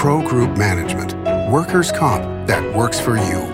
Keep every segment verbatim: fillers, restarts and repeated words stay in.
Pro Group Management, workers' comp that works for you.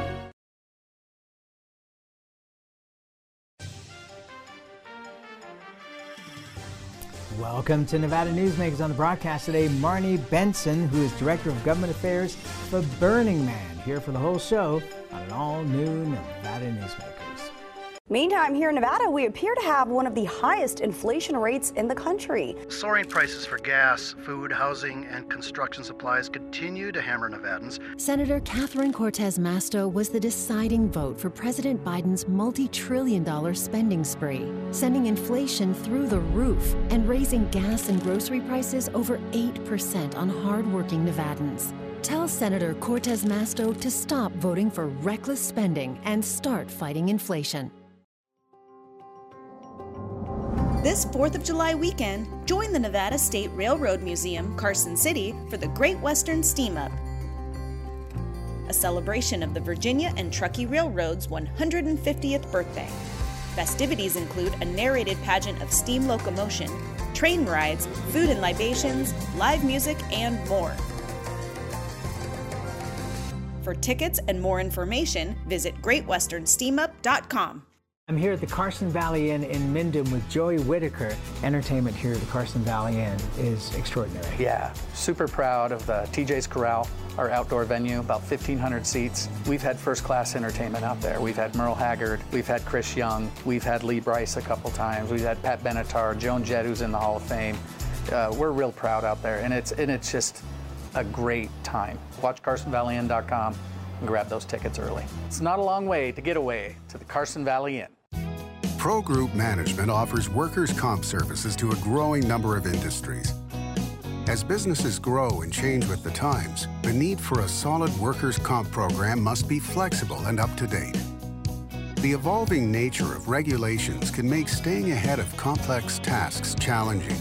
Welcome to Nevada Newsmakers. On the broadcast today, Marnie Benson, who is Director of Government Affairs for Burning Man, here for the whole show on an all-new Nevada Newsmakers. Meantime, here in Nevada, we appear to have one of the highest inflation rates in the country. Soaring prices for gas, food, housing, and construction supplies continue to hammer Nevadans. Senator Catherine Cortez Masto was the deciding vote for President Biden's multi-trillion dollar spending spree, sending inflation through the roof and raising gas and grocery prices over eight percent on hardworking Nevadans. Tell Senator Cortez Masto to stop voting for reckless spending and start fighting inflation. This fourth of July weekend, join the Nevada State Railroad Museum, Carson City, for the Great Western Steam Up, a celebration of the Virginia and Truckee Railroad's one hundred fiftieth birthday. Festivities include a narrated pageant of steam locomotion, train rides, food and libations, live music, and more. For tickets and more information, visit great western steam up dot com. I'm here at the Carson Valley Inn in Minden with Joey Whitaker. Entertainment here at the Carson Valley Inn is extraordinary. Yeah, super proud of the T J's Corral, our outdoor venue, about fifteen hundred seats. We've had first-class entertainment out there. We've had Merle Haggard, we've had Chris Young, we've had Lee Brice a couple times, we've had Pat Benatar, Joan Jett, who's in the Hall of Fame. Uh, we're real proud out there, and it's, and it's just a great time. Watch carson valley inn dot com and grab those tickets early. It's not a long way to get away to the Carson Valley Inn. Pro Group Management offers workers' comp services to a growing number of industries. As businesses grow and change with the times, the need for a solid workers' comp program must be flexible and up to date. The evolving nature of regulations can make staying ahead of complex tasks challenging.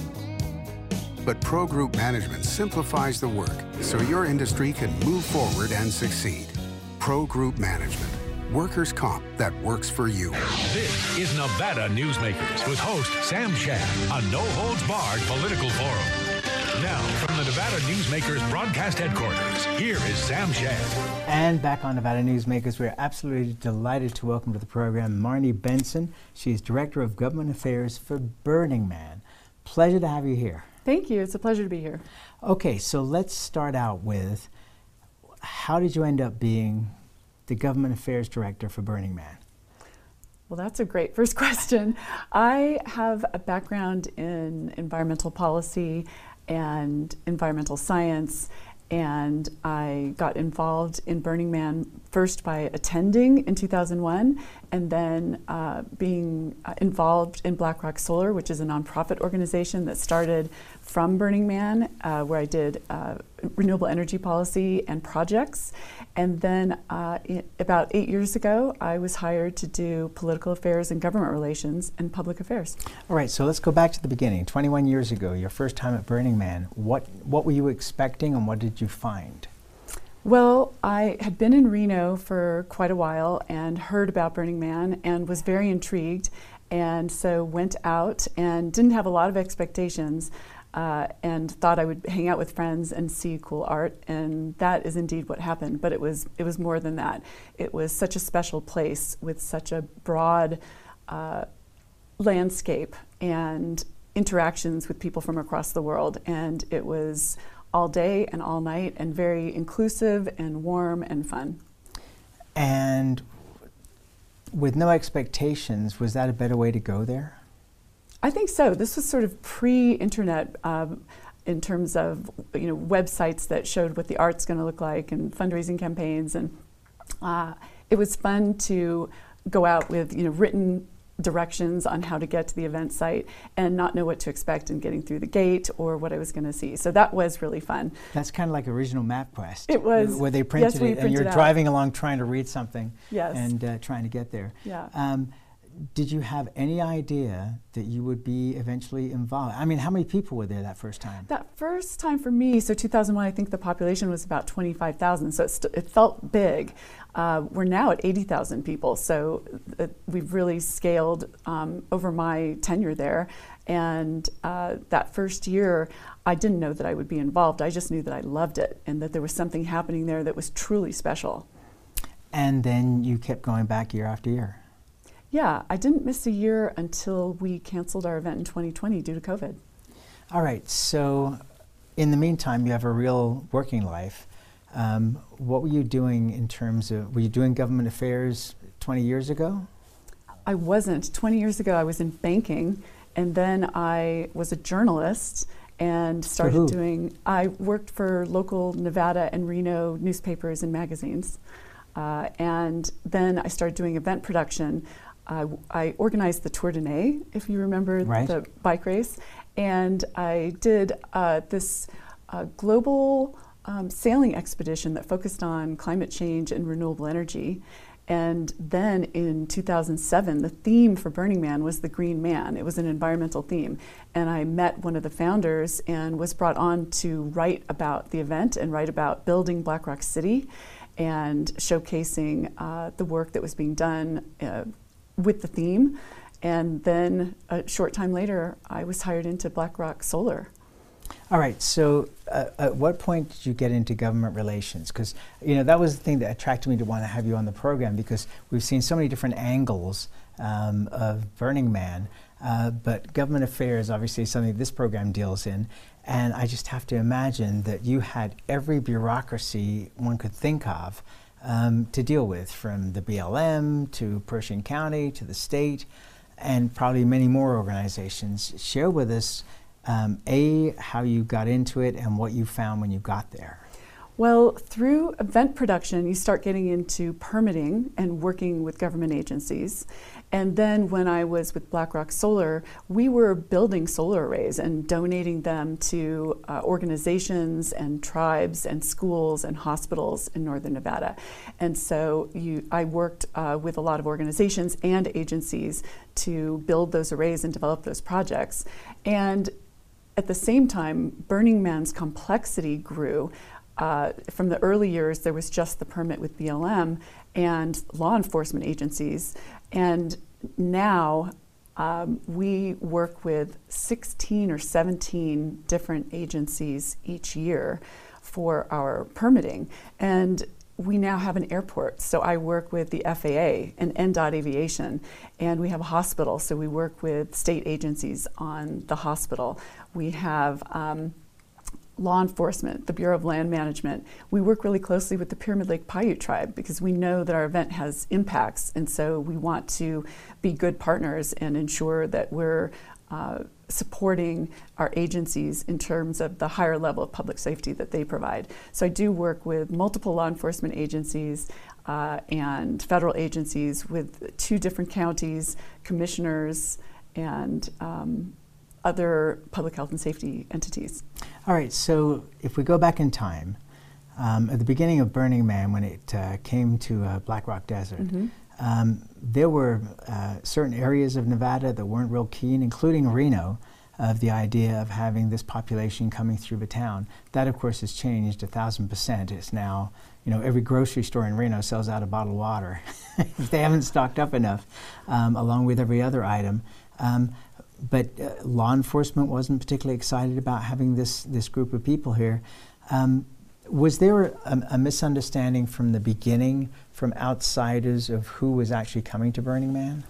But Pro Group Management simplifies the work so your industry can move forward and succeed. Pro Group Management. Workers' comp that works for you. This is Nevada Newsmakers with host Sam Shad, a no-holds-barred political forum. Now, from the Nevada Newsmakers broadcast headquarters, here is Sam Shad. And back on Nevada Newsmakers, we're absolutely delighted to welcome to the program Marnie Benson. She's Director of Government Affairs for Burning Man. Pleasure to have you here. Thank you. It's a pleasure to be here. Okay, so let's start out with, how did you end up being the Government Affairs Director for Burning Man? Well, that's a great first question. I have a background in environmental policy and environmental science, and I got involved in Burning Man first by attending in two thousand one, and then uh, being uh, involved in Black Rock Solar, which is a nonprofit organization that started from Burning Man, uh, where I did uh, renewable energy policy and projects. And then uh, I- about eight years ago, I was hired to do political affairs and government relations and public affairs. All right, so let's go back to the beginning. twenty-one years ago, your first time at Burning Man. What, what were you expecting and what did you find? Well, I had been in Reno for quite a while and heard about Burning Man and was very intrigued, and so went out and didn't have a lot of expectations, uh, and thought I would hang out with friends and see cool art, and that is indeed what happened. But it was it was more than that. It was such a special place with such a broad uh, landscape and interactions with people from across the world, and it was all day and all night, and very inclusive and warm and fun. And with no expectations, was that a better way to go there? I think so. This was sort of pre-internet um, in terms of, you know, websites that showed what the art's going to look like and fundraising campaigns, and uh, it was fun to go out with, you know, written directions on how to get to the event site and not know what to expect in getting through the gate or what I was going to see. So that was really fun. That's kind of like original MapQuest. It was. Where they printed yes, we it and you're printed out. driving along trying to read something Yes. and uh, trying to get there. Yeah. Um, did you have any idea that you would be eventually involved? I mean, how many people were there that first time? That first time for me, so two thousand one, I think the population was about twenty-five thousand, so it, st- it felt big. Uh, we're now at eighty thousand people, so uh, we've really scaled um, over my tenure there. And uh, that first year, I didn't know that I would be involved. I just knew that I loved it and that there was something happening there that was truly special. And then you kept going back year after year. Yeah, I didn't miss a year until we canceled our event in twenty twenty due to COVID. All right, so in the meantime, you have a real working life. Um, what were you doing in terms of, were you doing government affairs twenty years ago? I wasn't. twenty years ago, I was in banking, and then I was a journalist and started doing, I worked for local Nevada and Reno newspapers and magazines. Uh, and then I started doing event production. Uh, I organized the Tour de Nez, if you remember, right. the bike race. And I did uh, this uh, global um, sailing expedition that focused on climate change and renewable energy. And then in two thousand seven, the theme for Burning Man was the Green Man. It was an environmental theme. And I met one of the founders and was brought on to write about the event and write about building Black Rock City and showcasing uh, the work that was being done uh, with the theme. And then a short time later, I was hired into Black Rock Solar. All right, so uh, at what point did you get into government relations? Because, you know, that was the thing that attracted me to want to have you on the program, because we've seen so many different angles um, of Burning Man, uh, but government affairs obviously is something this program deals in. And I just have to imagine that you had every bureaucracy one could think of um, to deal with, from the B L M to Pershing County to the state, and probably many more organizations. Share with us, um, A, how you got into it and what you found when you got there. Well, through event production, you start getting into permitting and working with government agencies. And then when I was with Black Rock Solar, we were building solar arrays and donating them to uh, organizations and tribes and schools and hospitals in Northern Nevada. And so you, I worked uh, with a lot of organizations and agencies to build those arrays and develop those projects. And at the same time, Burning Man's complexity grew. Uh, from the early years, there was just the permit with B L M and law enforcement agencies. And now um, we work with sixteen or seventeen different agencies each year for our permitting. And we now have an airport. So I work with the F A A and N DOT Aviation. And we have a hospital. So we work with state agencies on the hospital. We have um, law enforcement, the Bureau of Land Management. We work really closely with the Pyramid Lake Paiute tribe because we know that our event has impacts, and so we want to be good partners and ensure that we're uh, supporting our agencies in terms of the higher level of public safety that they provide. So I do work with multiple law enforcement agencies uh, and federal agencies with two different counties, commissioners, and um, other public health and safety entities. All right, so if we go back in time, um, at the beginning of Burning Man, when it uh, came to uh, Black Rock Desert, mm-hmm. um, there were uh, certain areas of Nevada that weren't real keen, including Reno, of the idea of having this population coming through the town. That, of course, has changed a thousand percent. It's now, you know, every grocery store in Reno sells out a bottled water if they haven't stocked up enough, um, along with every other item. Um, But uh, law enforcement wasn't particularly excited about having this, this group of people here. Um, was there a, a misunderstanding from the beginning from outsiders of who was actually coming to Burning Man?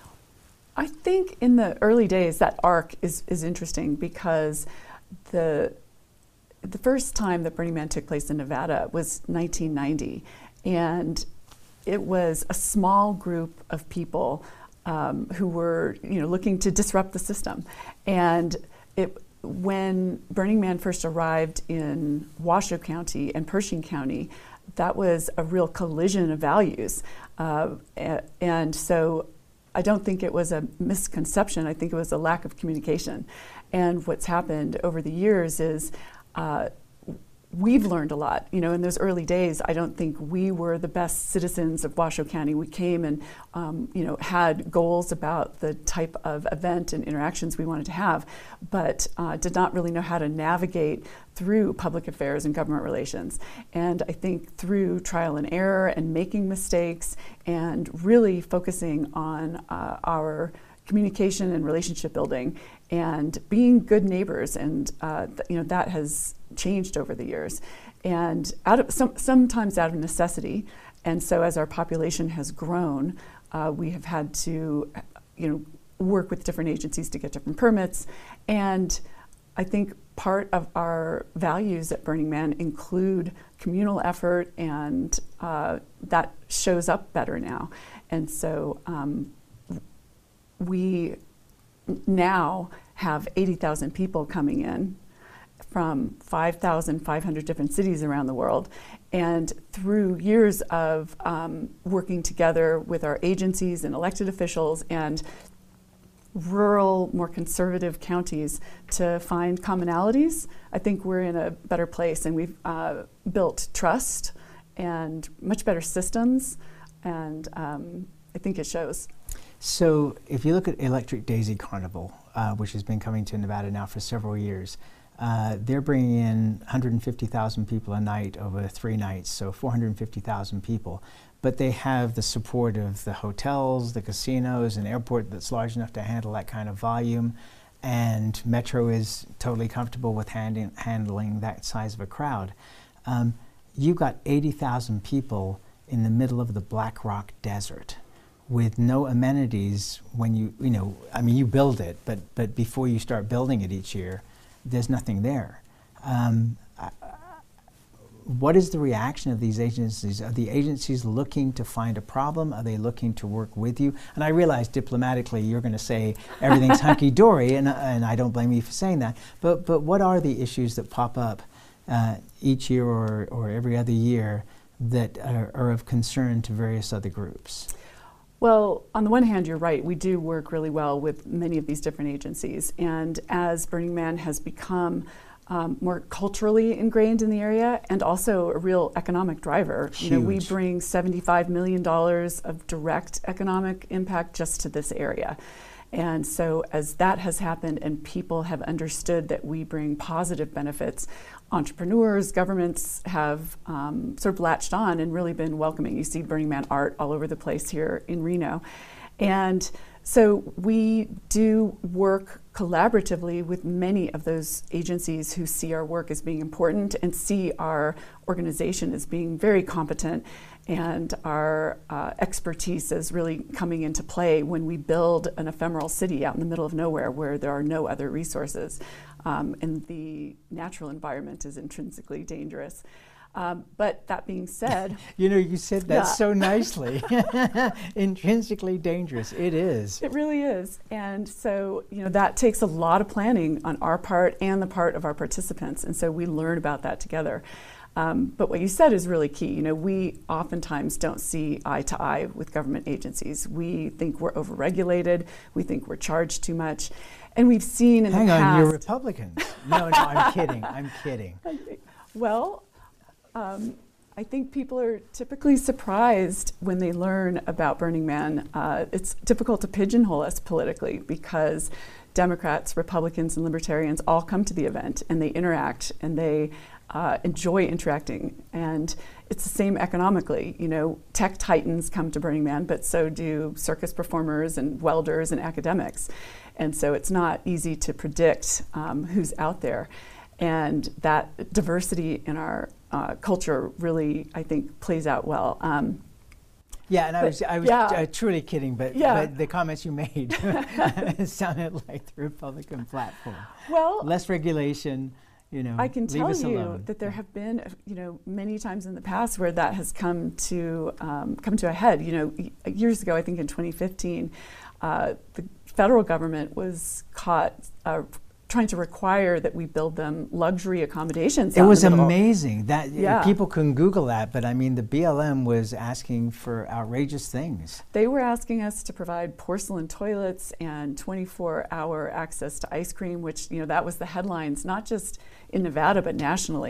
I think in the early days that arc is, is interesting because the, the first time that Burning Man took place in Nevada was nineteen ninety, and it was a small group of people Um, who were, you know, looking to disrupt the system. And it, when Burning Man first arrived in Washoe County and Pershing County, that was a real collision of values. Uh, and so I don't think it was a misconception. I think it was a lack of communication. And what's happened over the years is uh, we've learned a lot. You know, in those early days, I don't think we were the best citizens of Washoe County. We came and, um, you know, had goals about the type of event and interactions we wanted to have, but uh, did not really know how to navigate through public affairs and government relations. And I think through trial and error and making mistakes and really focusing on uh, our communication and relationship building and being good neighbors, and uh, th- you know that has changed over the years, and out of some, sometimes out of necessity. And so as our population has grown, uh, we have had to, you know, work with different agencies to get different permits. And I think part of our values at Burning Man include communal effort, and uh, that shows up better now. And so um, we now have eighty thousand people coming in from five thousand five hundred different cities around the world. And through years of um, working together with our agencies and elected officials and rural, more conservative counties to find commonalities, I think we're in a better place, and we've uh, built trust and much better systems, and um, I think it shows. So if you look at Electric Daisy Carnival, uh, which has been coming to Nevada now for several years, uh, they're bringing in one hundred fifty thousand people a night over three nights, so four hundred fifty thousand people. But they have the support of the hotels, the casinos, an airport that's large enough to handle that kind of volume, and Metro is totally comfortable with handing, handling that size of a crowd. Um, you've got eighty thousand people in the middle of the Black Rock Desert, with no amenities. When you, you know, I mean, you build it, but but before you start building it each year, there's nothing there. Um, I, what is the reaction of these agencies? Are the agencies looking to find a problem? Are they looking to work with you? And I realize diplomatically you're going to say everything's hunky-dory, and, and I don't blame you for saying that, but, but what are the issues that pop up uh, each year or, or every other year that are, are of concern to various other groups? Well, on the one hand, you're right. We do work really well with many of these different agencies. And as Burning Man has become um, more culturally ingrained in the area and also a real economic driver, Huge. you know, we bring seventy-five million dollars of direct economic impact just to this area. And so as that has happened and people have understood that we bring positive benefits, entrepreneurs, governments have um, sort of latched on and really been welcoming. You see Burning Man art all over the place here in Reno. And so we do work collaboratively with many of those agencies who see our work as being important and see our organization as being very competent, and our uh, expertise is really coming into play when we build an ephemeral city out in the middle of nowhere where there are no other resources. Um, and the natural environment is intrinsically dangerous. Um, but that being said, you know, you said that yeah. so nicely. Intrinsically dangerous. It is. It really is. And so, you know, that takes a lot of planning on our part and the part of our participants. And so we learn about that together. Um, but what you said is really key. You know, we oftentimes don't see eye to eye with government agencies. We think we're overregulated. We think we're charged too much. And we've seen in Hang the on, past. you're Republicans. No, no, I'm kidding. I'm kidding. Well, um, I think people are typically surprised when they learn about Burning Man. Uh, it's difficult to pigeonhole us politically because Democrats, Republicans, and Libertarians all come to the event and they interact and they uh, enjoy interacting. And it's the same economically. You know, tech titans come to Burning Man, but so do circus performers and welders and academics. And so it's not easy to predict um, who's out there. And that diversity in our uh, culture really, I think, plays out well. Um, yeah, and I but, was, I was yeah. uh, truly kidding, but, yeah. but the comments you made sounded like the Republican platform. Well, less regulation, you know, I can leave tell us you alone. that there have been, you know, many times in the past where that has come to um, come to a head. You know, y- years ago, I think in twenty fifteen, uh, the federal government was caught uh, trying to require that we build them luxury accommodations. It was out in the amazing that yeah. people can Google that, but I mean, the B L M was asking for outrageous things. They were asking us to provide porcelain toilets and twenty-four hour access to ice cream, which, you know, that was the headlines, not just in Nevada, but nationally.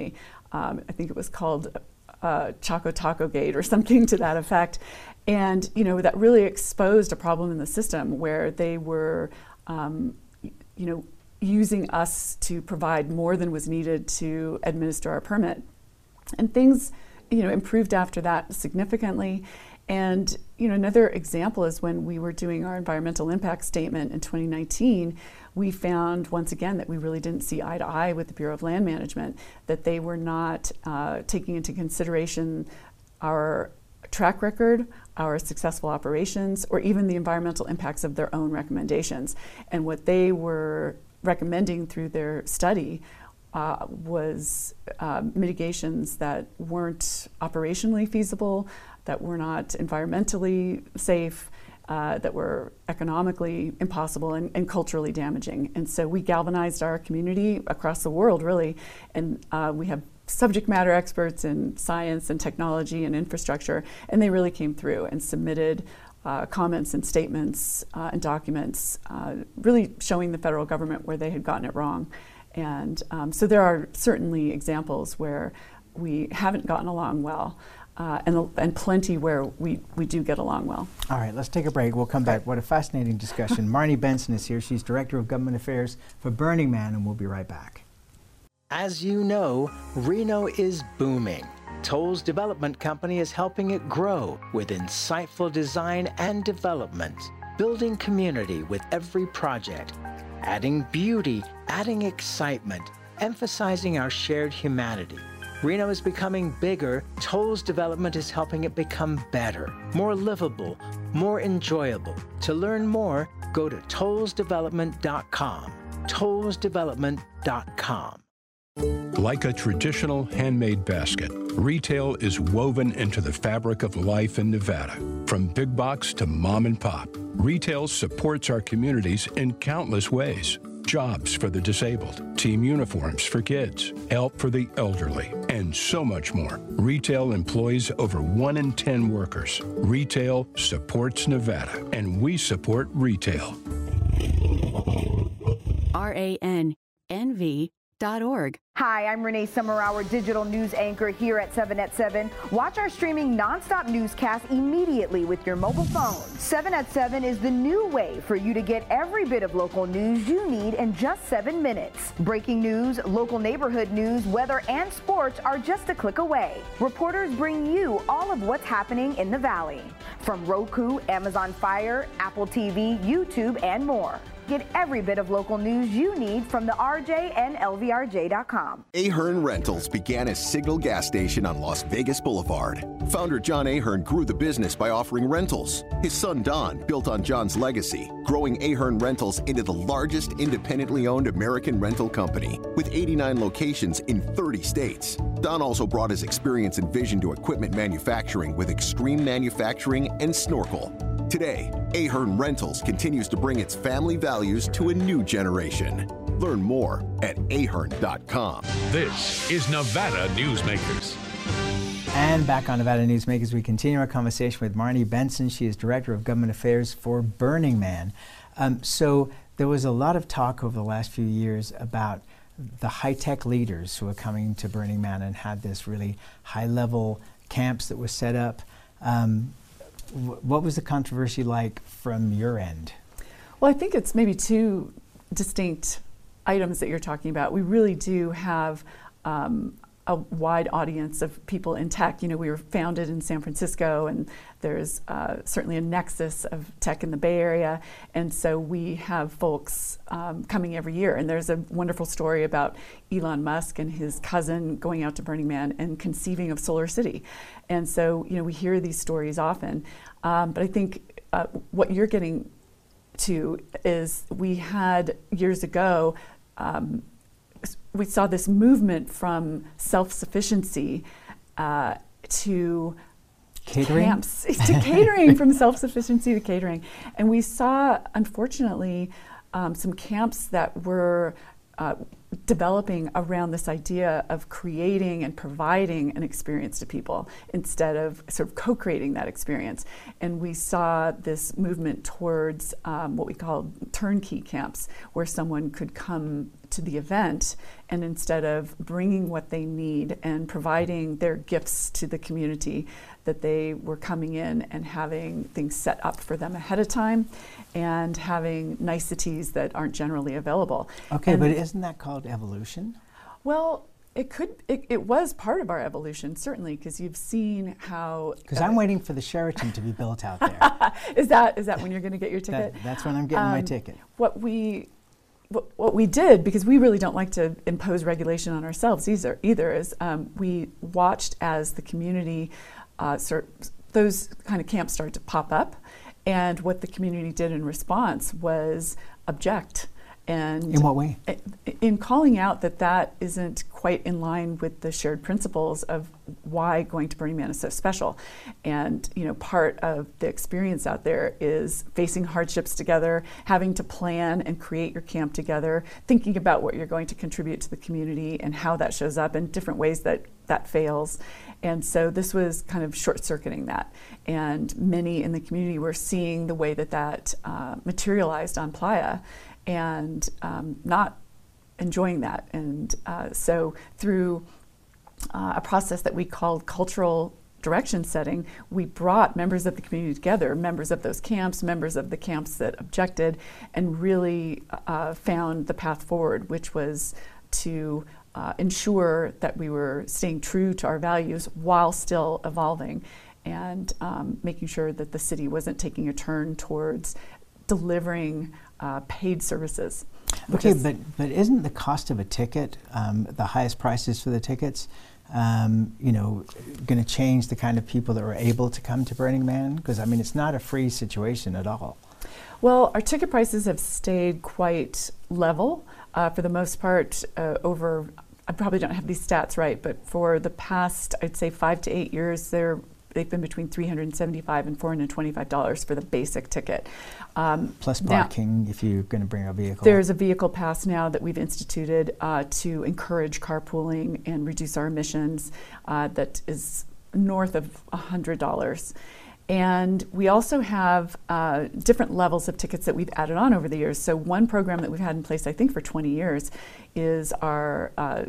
Um, I think it was called uh, Choco Taco Gate or something to that effect. And, you know, that really exposed a problem in the system where they were, um, you know, using us to provide more than was needed to administer our permit. And things, you know, improved after that significantly. And, you know, another example is when we were doing our environmental impact statement in twenty nineteen, we found once again that we really didn't see eye to eye with the Bureau of Land Management, that they were not uh, taking into consideration our track record, our successful operations, or even the environmental impacts of their own recommendations. And what they were recommending through their study uh, was uh, mitigations that weren't operationally feasible, that were not environmentally safe, uh, that were economically impossible and, and culturally damaging. And so we galvanized our community across the world, really, and uh, we have subject matter experts in science and technology and infrastructure, and they really came through and submitted uh, comments and statements uh, and documents, uh, really showing the federal government where they had gotten it wrong. And um, so there are certainly examples where we haven't gotten along well. Uh, and, and plenty where we, we do get along well. All right, let's take a break. We'll come back. What a fascinating discussion. Marnie Benson is here. She's Director of Government Affairs for Burning Man, and we'll be right back. As you know, Reno is booming. Toll's development company is helping it grow with insightful design and development, building community with every project, adding beauty, adding excitement, emphasizing our shared humanity. Reno is becoming bigger. Toll's development is helping it become better, more livable, more enjoyable. To learn more, go to tolls development dot com. tolls development dot com. Like a traditional handmade basket, retail is woven into the fabric of life in Nevada. From big box to mom and pop, retail supports our communities in countless ways. Jobs for the disabled, team uniforms for kids, help for the elderly, and so much more. Retail employs over one in ten workers. Retail supports Nevada, and we support retail. R A N N V dot org. Hi, I'm Renee Summerauer, digital news anchor here at seven at seven. Watch our streaming nonstop newscast immediately with your mobile phone. seven at seven is the new way for you to get every bit of local news you need in just seven minutes. Breaking news, local neighborhood news, weather, and sports are just a click away. Reporters bring you all of what's happening in the Valley. From Roku, Amazon Fire, Apple T V, YouTube, and more. Get every bit of local news you need from the R J and L V R J dot com. Ahern Rentals began as Signal Gas Station on Las Vegas Boulevard. Founder John Ahern grew the business by offering rentals. His son Don built on John's legacy, growing Ahern Rentals into the largest independently owned American rental company with eighty-nine locations in thirty states. Don also brought his experience and vision to equipment manufacturing with Extreme Manufacturing and Snorkel. Today, Ahern Rentals continues to bring its family values to a new generation. Learn more at ahern dot com. This is Nevada Newsmakers. And back on Nevada Newsmakers, we continue our conversation with Marnie Benson. She is Director of Government Affairs for Burning Man. Um, so there was a lot of talk over the last few years about the high-tech leaders who are coming to Burning Man and had this really high-level camps that were set up. Um, What was the controversy like from your end? Well, I think it's maybe two distinct items that you're talking about. We really do have um, a wide audience of people in tech. You know, we were founded in San Francisco, and there's uh, certainly a nexus of tech in the Bay Area. And so we have folks um, coming every year. And there's a wonderful story about Elon Musk and his cousin going out to Burning Man and conceiving of Solar City. And so, you know, we hear these stories often. Um, but I think uh, what you're getting to is we had years ago, um, we saw this movement from self-sufficiency uh, to catering? camps, to catering, from self-sufficiency to catering. And we saw, unfortunately, um, some camps that were uh, developing around this idea of creating and providing an experience to people instead of sort of co-creating that experience. And we saw this movement towards um, what we call turnkey camps, where someone could come to the event and instead of bringing what they need and providing their gifts to the community, that they were coming in and having things set up for them ahead of time and having niceties that aren't generally available. Okay, and but isn't that called evolution? Well, it could. It, it was part of our evolution, certainly, because you've seen how. Because uh, I'm waiting for the Sheraton to be built out there. is that is that when you're going to get your ticket? That, that's when I'm getting um, my ticket. What we. What we did, because we really don't like to impose regulation on ourselves either, either is um, we watched as the community, uh, sort those kind of camps started to pop up, and what the community did in response was object. And in what way? In calling out that that isn't quite in line with the shared principles of why going to Burning Man is so special. And you know, part of the experience out there is facing hardships together, having to plan and create your camp together, thinking about what you're going to contribute to the community and how that shows up in different ways that that fails. And so this was kind of short-circuiting that. And many in the community were seeing the way that that uh, materialized on Playa and um, not enjoying that. And uh, so through uh, a process that we called cultural direction setting, we brought members of the community together, members of those camps, members of the camps that objected, and really uh, found the path forward, which was to uh, ensure that we were staying true to our values while still evolving and um, making sure that the city wasn't taking a turn towards delivering uh, paid services. Okay, but but isn't the cost of a ticket, um, the highest prices for the tickets, um, you know, going to change the kind of people that are able to come to Burning Man? Because I mean, it's not a free situation at all. Well, our ticket prices have stayed quite level uh, for the most part uh, over. I probably don't have these stats right, but for the past, I'd say five to eight years, they're they've been between three hundred seventy-five dollars and four hundred twenty-five dollars for the basic ticket. Um, Plus parking now, if you're going to bring a vehicle. There's a vehicle pass now that we've instituted uh, to encourage carpooling and reduce our emissions uh, that is north of one hundred dollars. And we also have uh, different levels of tickets that we've added on over the years. So one program that we've had in place, I think, for twenty years is our uh,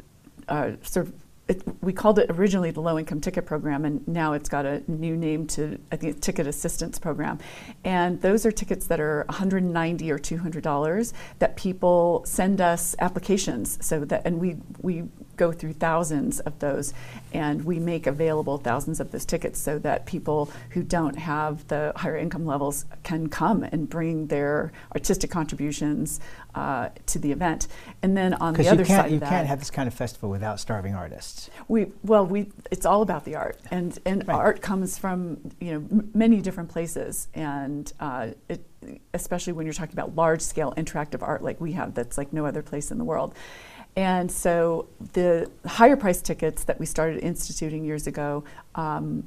uh, sort of It, we called it originally the low-income ticket program, and now it's got a new name to, I think, it's ticket assistance program. And those are tickets that are one hundred ninety dollars or two hundred dollars that people send us applications, so that, and we we go through thousands of those, and we make available thousands of those tickets so that people who don't have the higher income levels can come and bring their artistic contributions uh, to the event. And then on the other side of that, you can't have this kind of festival without starving artists. We well, we it's all about the art, and and right. art comes from you know m- many different places, and uh, it, especially when you're talking about large scale interactive art like we have, that's like no other place in the world. And so the higher price tickets that we started instituting years ago um,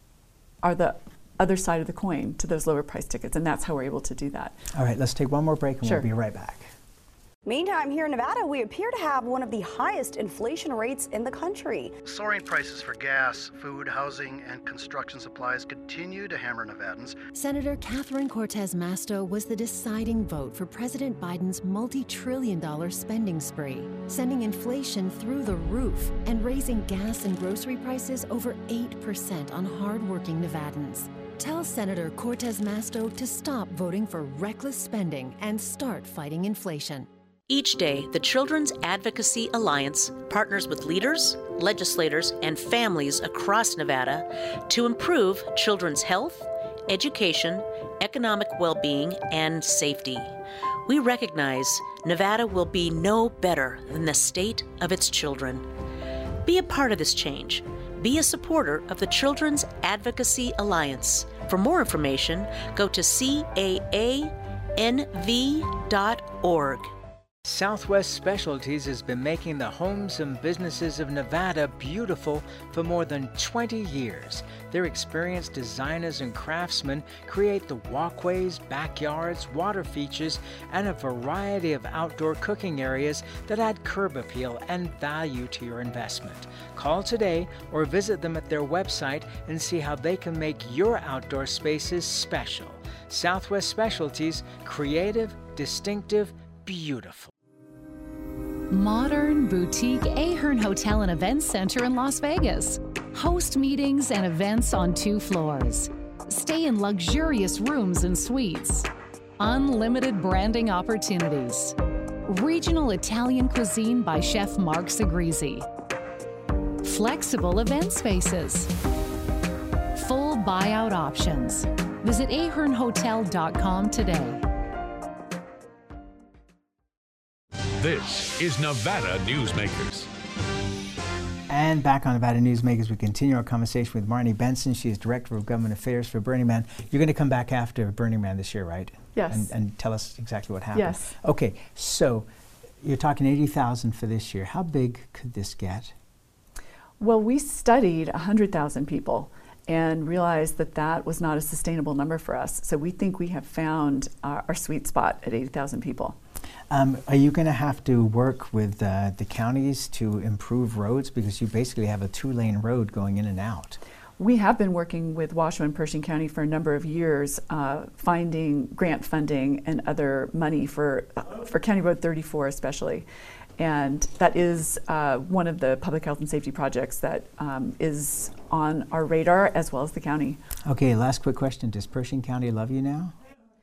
are the other side of the coin to those lower price tickets, and that's how we're able to do that. All right, let's take one more break and sure. we'll be right back. Meantime, here in Nevada, we appear to have one of the highest inflation rates in the country. Soaring prices for gas, food, housing, and construction supplies continue to hammer Nevadans. Senator Catherine Cortez Masto was the deciding vote for President Biden's multi-trillion dollar spending spree, sending inflation through the roof and raising gas and grocery prices over eight percent on hardworking Nevadans. Tell Senator Cortez Masto to stop voting for reckless spending and start fighting inflation. Each day, the Children's Advocacy Alliance partners with leaders, legislators, and families across Nevada to improve children's health, education, economic well-being, and safety. We recognize Nevada will be no better than the state of its children. Be a part of this change. Be a supporter of the Children's Advocacy Alliance. For more information, go to C A A N V dot org. Southwest Specialties has been making the homes and businesses of Nevada beautiful for more than twenty years. Their experienced designers and craftsmen create the walkways, backyards, water features, and a variety of outdoor cooking areas that add curb appeal and value to your investment. Call today or visit them at their website and see how they can make your outdoor spaces special. Southwest Specialties, creative, distinctive, beautiful. Modern boutique Ahern Hotel and Events Center in Las Vegas. Host meetings and events on two floors. Stay in luxurious rooms and suites. Unlimited branding opportunities. Regional Italian cuisine by Chef Mark Segrisi. Flexible event spaces. Full buyout options. Visit ahern hotel dot com today. This is Nevada Newsmakers. And back on Nevada Newsmakers, we continue our conversation with Marnie Benson. She is Director of Government Affairs for Burning Man. You're going to come back after Burning Man this year, right? Yes. And, and tell us exactly what happened. Yes. Okay, so you're talking eighty thousand for this year. How big could this get? Well, we studied one hundred thousand people and realized that that was not a sustainable number for us. So we think we have found our, our sweet spot at eighty thousand people. Um, are you going to have to work with uh, the counties to improve roads? Because you basically have a two-lane road going in and out. We have been working with Washoe and Pershing County for a number of years, uh, finding grant funding and other money for, uh, for County Road thirty-four especially. And that is uh, one of the public health and safety projects that um, is on our radar, as well as the county. Okay, last quick question. Does Pershing County love you now?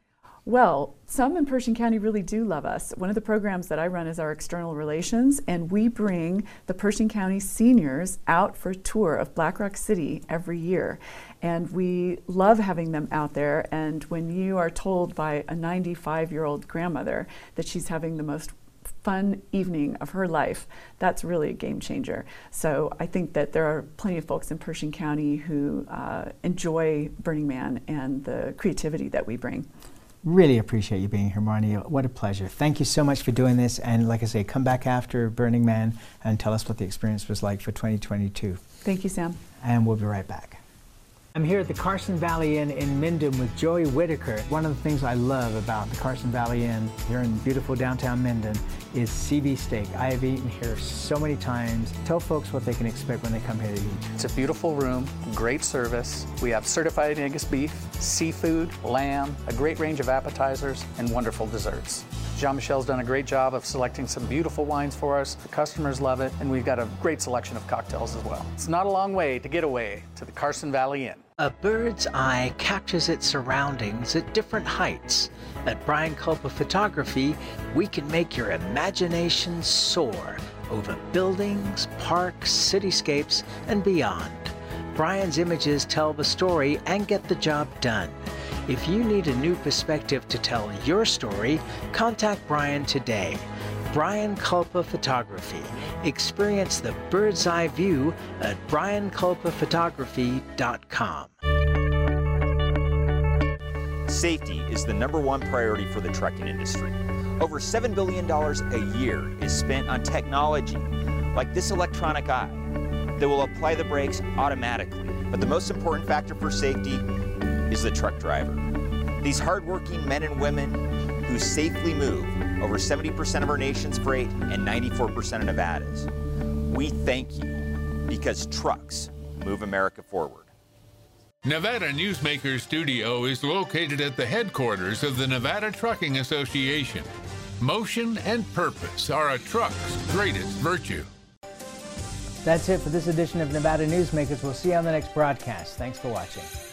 Well, some in Pershing County really do love us. One of the programs that I run is our external relations, and we bring the Pershing County seniors out for a tour of Black Rock City every year. And we love having them out there, and when you are told by a ninety-five-year-old grandmother that she's having the most fun evening of her life, that's really a game changer. So I think that there are plenty of folks in Pershing County who uh, enjoy Burning Man and the creativity that we bring. Really appreciate you being here, Marnie. What a pleasure. Thank you so much for doing this. And like I say, come back after Burning Man and tell us what the experience was like for twenty twenty-two. Thank you, Sam. And we'll be right back. I'm here at the Carson Valley Inn in Minden with Joey Whitaker. One of the things I love about the Carson Valley Inn here in beautiful downtown Minden is C V steak. I have eaten here so many times. Tell folks what they can expect when they come here to eat. It's a beautiful room, great service. We have certified Angus beef, seafood, lamb, a great range of appetizers, and wonderful desserts. Jean-Michel's done a great job of selecting some beautiful wines for us. The customers love it, and we've got a great selection of cocktails as well. It's not a long way to get away to the Carson Valley Inn. A bird's eye captures its surroundings at different heights. At Brian Culpa Photography, we can make your imagination soar over buildings, parks, cityscapes, and beyond. Brian's images tell the story and get the job done. If you need a new perspective to tell your story, contact Brian today. Brian Culpa Photography. Experience the bird's eye view at brian culpa photography dot com. Safety is the number one priority for the trucking industry. Over seven billion dollars a year is spent on technology like this electronic eye that will apply the brakes automatically. But the most important factor for safety is the truck driver. These hardworking men and women who safely move over seventy percent of our nation's freight and ninety-four percent of Nevada's. We thank you because trucks move America forward. Nevada Newsmakers Studio is located at the headquarters of the Nevada Trucking Association. Motion and purpose are a truck's greatest virtue. That's it for this edition of Nevada Newsmakers. We'll see you on the next broadcast. Thanks for watching.